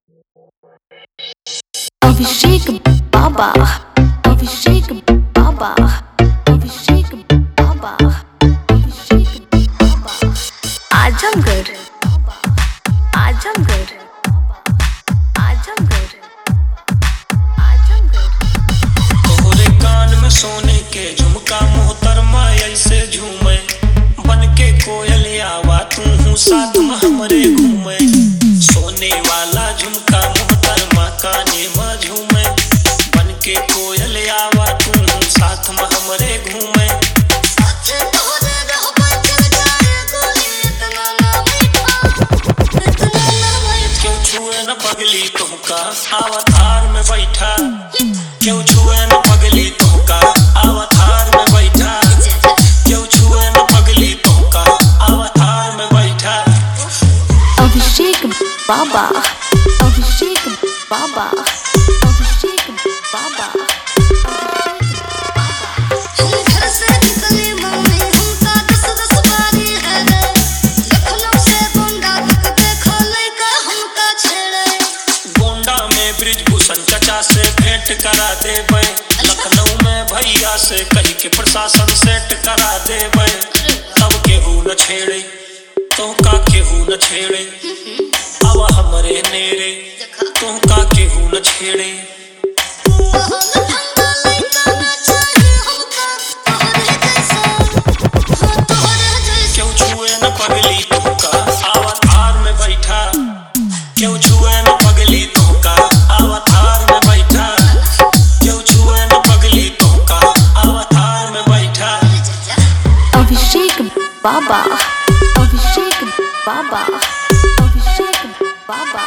अभिषेक बाबा, अभिषेक बाबा, अभिषेक बाबा, अभिषेक बाबा। आजमगढ़, आजमगढ़, आजमगढ़, आजमगढ़। तोहरे कान में सोने के झुमका मोहतरमा ऐसे झूमे, बन के कोयल आवा तू हूँ साथ में हमरे घूमे। सोने वाला झुमका मोहतरमा काने में झूमे, बन के कोयल आवा तू हूँ साथ में हमरे घूमे। क्यों छुए न पगली तुमका अवतार में बैठा, क्यों छुए न पगली तुमका अवतार में बैठा, क्यों छुए न पगली तुमका अवतार में बैठा। अभिषेक बाबा, अभिषेक बाबा, अभिषेक बाबा, गोंडा में ब्रिजभूषण चचा से भेंट करा देबै, लखनऊ में भैया से कही के प्रशासन सेट करा देबै। तब केहू न छेड़े तुमका, केहू न छेड़े अब हमरे नेरे, तुमका केहू न छेड़े। क्यों छुए न पगली तुमका अवतार में बैठा, क्यों छुए न पगली तुमका अवतार में बैठा, क्यों छुए न पगली तुमका अवतार में बैठा। अभिषेक बाबा, अभिषेक बाबा, अभिषेक बाबा,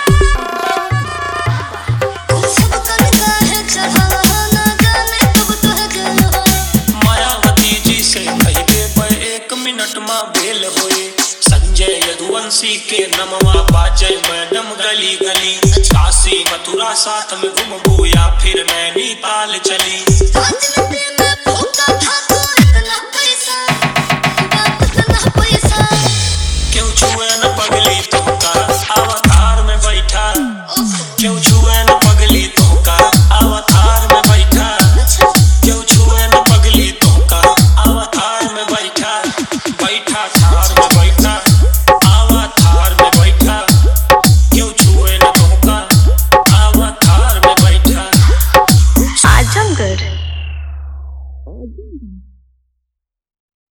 मायावती जी से कही देबै 1 मिनट में भेल होए। संजय यदुवंशी के नमवा बाजय मैडम गली गली, काशी मथुरा साथ में घूमबू या फिर नैनीताल चली। क्यों छुए न पगली तुमका अवतार में बैठा, क्यों छुए न पगली तुमका अवतार में बैठा, क्यों छुए न पगली तुमका अवतार में बैठा। बैठा थार में बैठा